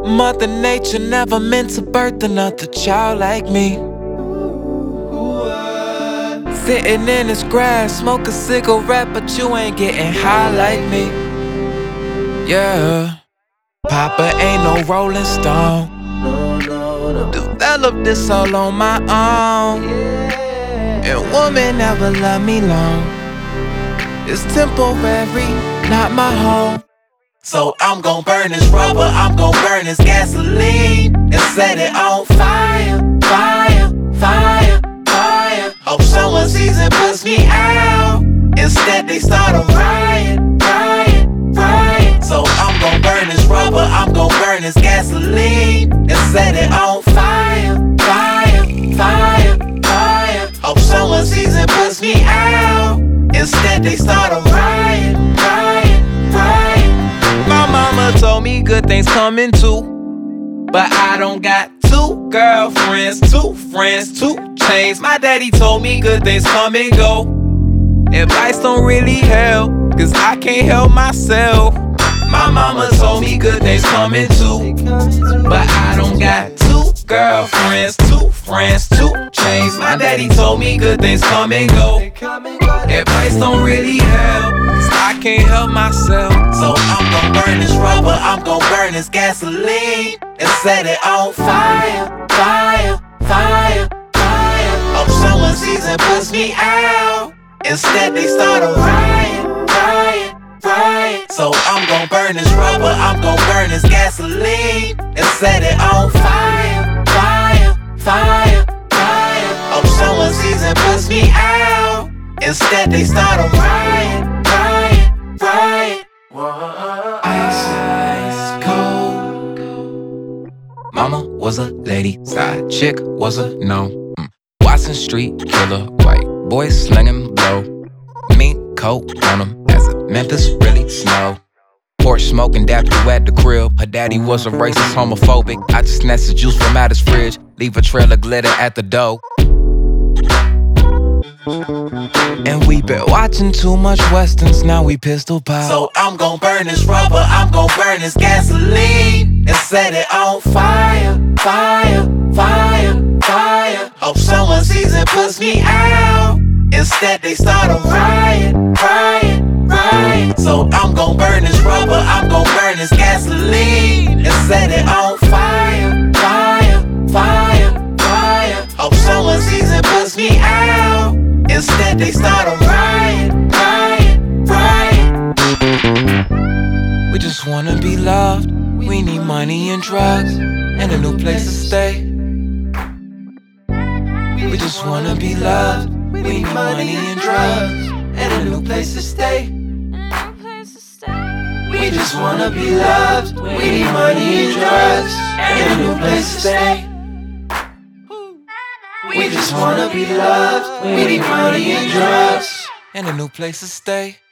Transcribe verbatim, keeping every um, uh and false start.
Mother Nature never meant to birth another child like me. Sitting in this grass, smoke a cigarette, but you ain't getting high like me. Yeah, Papa ain't no Rolling Stone. Developed this all on my own. And woman never loved me long. It's temporary, not my home. So I'm gon' burn this rubber, I'm gon' burn this gasoline and set it on fire, fire, fire, fire. Hope someone sees and puts me out. Instead they start a riot, riot, riot. So I'm gon' burn this rubber, I'm gon' burn this gasoline and set it on fire, fire, fire, fire. Hope someone sees and puts me out. Instead they start a riot, riot, riot. My mama told me good things coming too, but I don't got two girlfriends, two friends, two chains. My daddy told me good things come and go. Advice don't really help, cause I can't help myself. My mama told me good things coming too, but I don't got two girlfriends, two friends, two chains. My daddy told me good things come and go. Advice don't really help, cause I can't help myself. So I'm gon' burn this rubber, I'm gon' burn this gasoline and set it on fire, fire, fire, fire. Hope someone sees and puts me out. Instead they start a riot, riot, riot. So I'm gon' burn this rubber, I'm gon' burn this gasoline and set it on fire, fire, fire, fire. Hope someone sees and puts me out. Instead they start a riot, riot, riot. Ice, ice cold. Mama was a lady, side chick was a no. Mm. Watson Street killer, white boy slinging blow. Mink coat on him as if Memphis really snow. Porch smoking, dap you at the crib. Her daddy was a racist, homophobic. I just snatched the juice from out his fridge, leave a trail of glitter at the door. And we been watching too much westerns, now we pistol pop. So I'm gon' burn this rubber, I'm gon' burn this gasoline and set it on fire, fire, fire, fire. Hope someone sees and puts me out. Instead they start a riot, riot, riot. So I'm gon' burn this rubber, I'm gon' burn this gasoline and set it on fire, fire, fire, fire. Hope someone sees and puts me out. Instead they start a riot, riot, riot. We just wanna be loved. We need money and drugs and a new place to stay. We just wanna be loved. We need money and drugs and a new place to stay. We just wanna be loved. We need money and drugs and a new place to stay. We just wanna be loved. We need money and drugs and a new place to stay.